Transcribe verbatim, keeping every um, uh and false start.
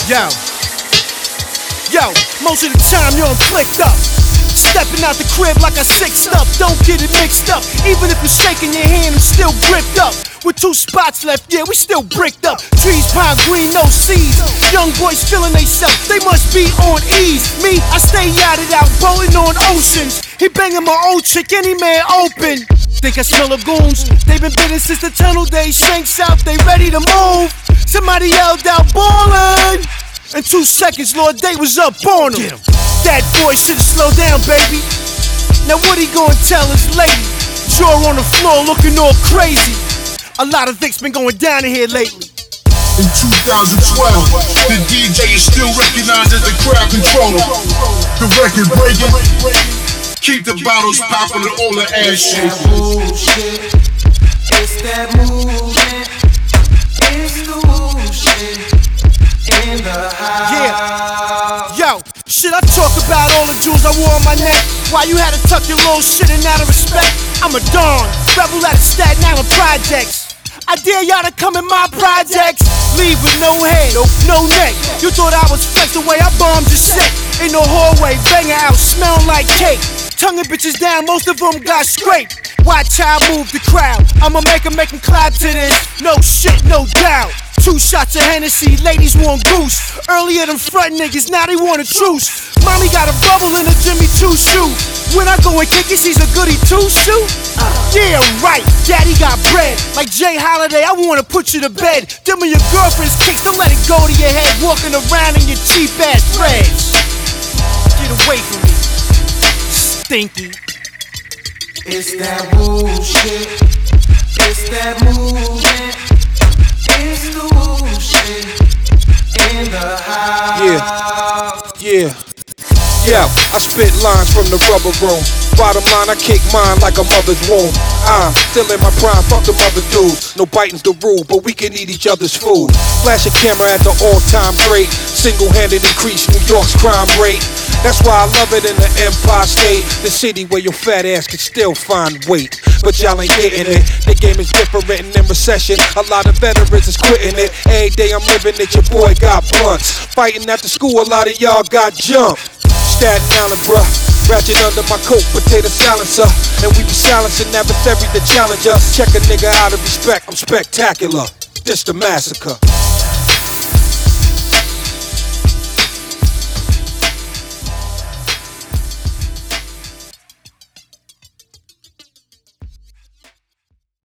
Yo, yo, most of the time yo, I'm flicked up. Stepping out the crib like I sixed up. Don't get it mixed up. Even if it's shaking your hand, I'm still gripped up. With two spots left, yeah, we still bricked up. Trees, pine green, no seeds. Young boys feeling they self, they must be on ease. Me, I stay yachted out, bowling on oceans. He banging my old chick, any man open. Think I smell lagoons. They been bidding since the tunnel days. Shanks out, they ready to move. Somebody yelled out, ballin'. In two seconds, Lord Day was up on him. That boy should've slowed down, baby. Now what he gonna tell his lady? Jaw on the floor looking all crazy. A lot of things been going down in here lately. In two thousand twelve, the D J is still recognized as the crowd controller. The record breaking, keep the bottles popping and all the ass shit. It's that movement. It's the woo shit in the house. Yeah, yo, shit, I talk about all the jewels I wore on my neck. Why you had to tuck your little shit in out of respect? I'm a Don, rebel out of Staten Island projects. I dare y'all to come in my projects. Leave with no head, no neck. You thought I was flexed the way I bombed your set. In the hallway, banging out, smelling like cake. Tonguing bitches down, most of them got scraped. Watch how I move the crowd. I'ma make 'em make 'em clap to this. No shit, no doubt. Two shots of Hennessy, ladies want goose. Earlier them front niggas, now they want a truce. Mommy got a bubble in a Jimmy Choo shoe. When I go and kick it, she's a goody two shoe. Uh, yeah, right, daddy got bread. Like Jay Holiday, I wanna put you to bed. Them are your girlfriend's kicks, don't let it go to your head. Walking around in your cheap ass threads. Get away from me, stinky. It's that bullshit. It's that movement. It's the woo shit in the house. Yeah, yeah. Yeah, I spit lines from the rubber room. Bottom line, I kick mine like a mother's womb. I'm still in my prime, fuck them other dudes. No biting's the rule, but we can eat each other's food. Flash a camera at the all-time great. Single-handed increase New York's crime rate. That's why I love it in the Empire State, the city where your fat ass can still find weight. But y'all ain't getting it. The game is different and in recession. A lot of veterans is quitting it. Every day I'm living it, your boy got blunts. Fighting after school, a lot of y'all got jumped. Staten Island, bruh. Ratchet under my coat, potato silencer. And we be silencing adversary to challenge us. Check a nigga out of respect, I'm spectacular. This the massacre.